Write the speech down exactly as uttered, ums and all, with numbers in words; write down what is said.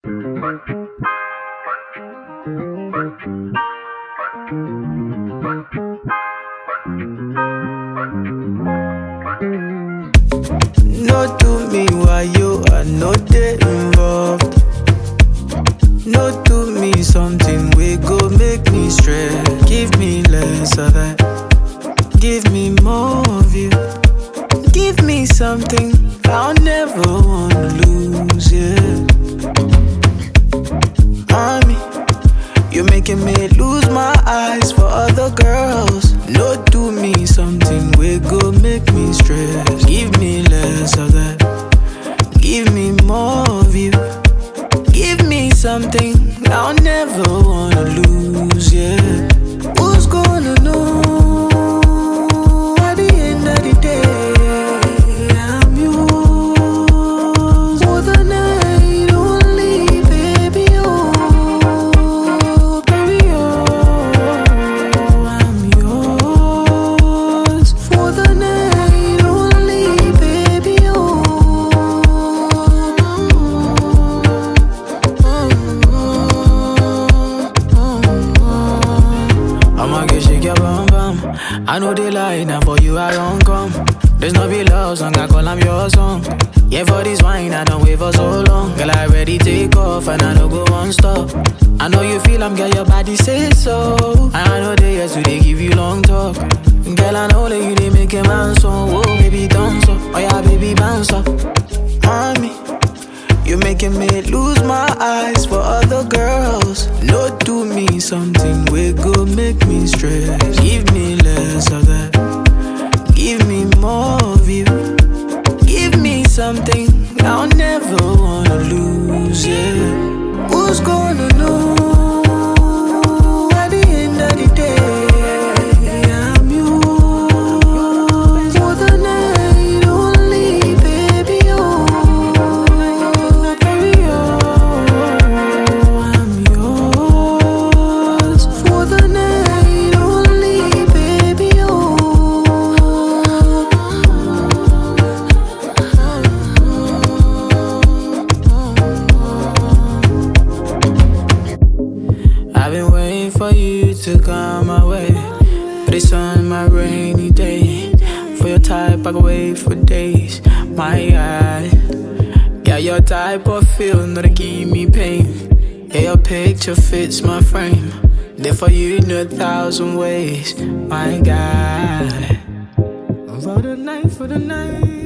No do me while you are not there involved. No do me something we go make me stress. Give me less of that. Give me more of you. Give me something I'll never wanna lose, yeah. Mommy, you're making me lose my eyes for other girls. No do me something we go make me stress. Give me less of that. Give me more of you. Give me something I'll never wanna lose, yeah. Who's gonna know at the end of the day I'm yours for the night only, baby, oh, baby, oh, I'm yours for the night only, baby, oh. I'ma get shake your bum bum. I know they lie, now for you I don't come. There's no be love song, I call I'm your song. Yeah, for this wine, I don't wait for so long. Girl, I ready take off, and I don't go one stop. I know you feel I'm girl, your body say so. And I know they yes, they give you long talk. Girl, I know that you, they make a man so. Whoa, baby, dance up. Oh yeah, baby, bounce up. Mommy, you're making me lose my eyes for other girls. No do me something we go make me stress. Give me less of that. Give me more of you. Give me something I'll never wanna lose, yeah. Who's gonna know at the end of the day I'm yours for the night only, baby, oh, baby, oh, I'm yours for the night only, baby, oh. I've been waiting for you to come my way, but it's on my rainy day. For your type, I can wait for days. My God, yeah, your type of feel, not to give me pain. Yeah, your picture fits my frame. There for you in a thousand ways. My God, for the night, for the night.